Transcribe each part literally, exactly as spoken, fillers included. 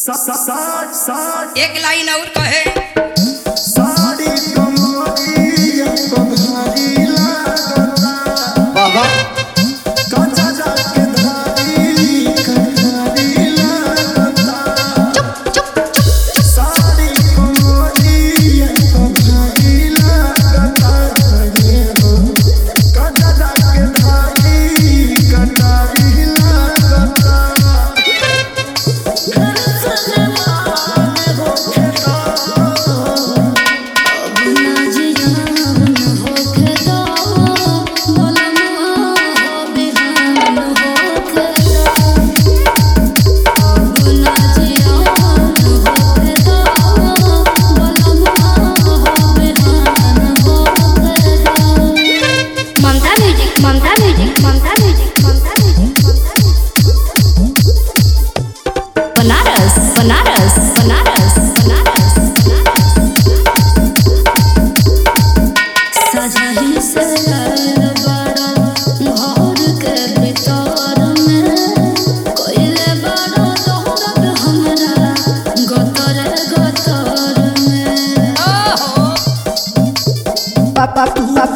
एक लाइन और कहे साड़ी कमरिया कभारी लागता बाबा काचा जाके धारी कटारी लागता साड़ी कमरिया कभारी लागता काचा जाके धारी कटारी लागता बनारस बनारस बनारस बनारस सजही से बड़ा घर के भीतर में कोइले बड़ा तोहर हमरा गतर गतर में पापा पापा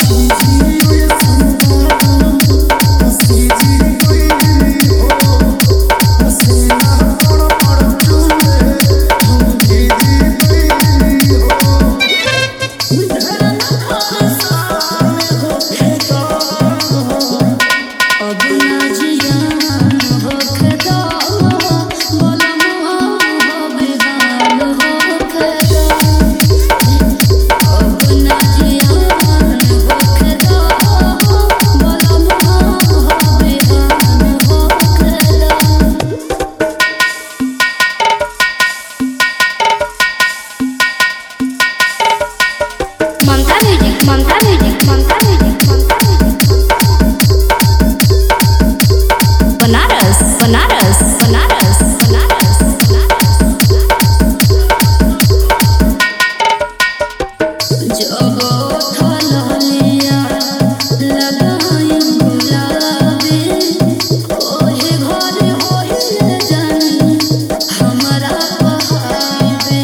बनारस बनारस बनारस बनारस जब थलिया लगाई गुलाबी ओहे घर ओहे जानी हमरा बहावे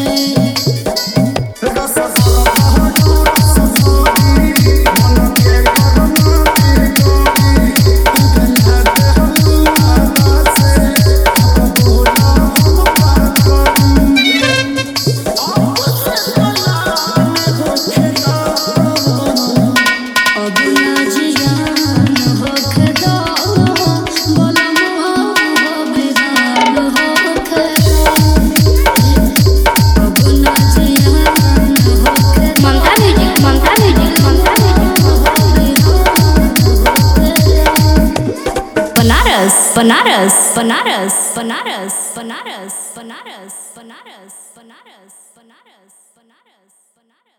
बनारस बनारस बनारस बनारस बनारस बनारस बनारस बनारस बनारस बनारस बनारस